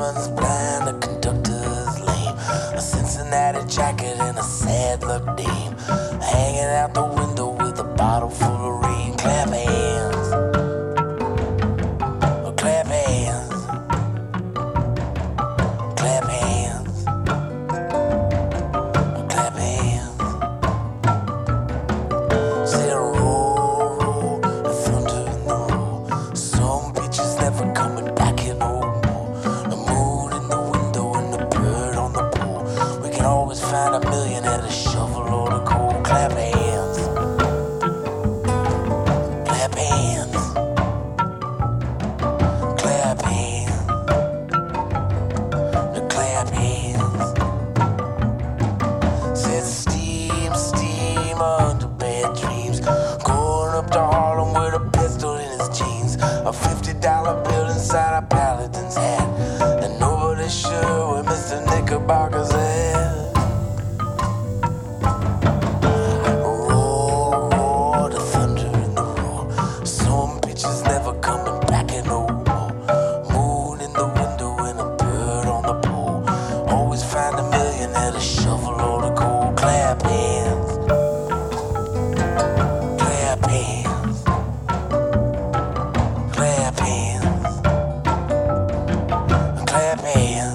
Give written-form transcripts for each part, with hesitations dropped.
one's blind, the conductor's lame. A Cincinnati jacket and a sad luck dame, hanging out the window with a bottle full of rain. Clap hands, oh, clap hands, clap hands, oh, clap hands. Say roll, roll, the thunder in the roll. Some bitches never coming back here no more. The moon in the window and the bird on the pole. We can always find a million at a shovel or the coal. Clap hands, clap hands, clap hands, the clap hands. Said steam, steam under bad dreams. Going up to Harlem with a pistol in his jeans. A $50 bill inside a paladin's hat. And nobody's sure where Mr. Knickerbocker's at. Roar, roar, the thunder in the roar. Some bitches never coming back here no more. Moon in the window and a bird on the pole. Always find a million at a shovel or the coal. Clap hands, clap hands, clap hands, clap hands.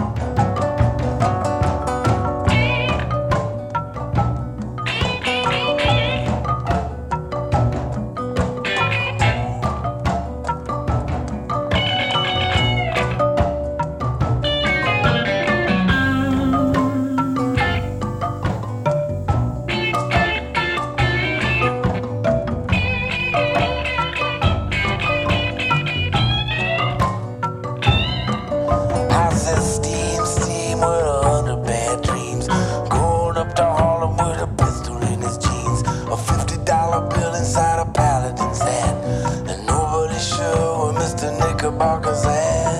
I said steam, steam with a hundred bad dreams. Going up to Harlem with a pistol in his jeans. A $50 bill inside a paladin's hat. And nobody's sure where Mr. Knickerbocker's at.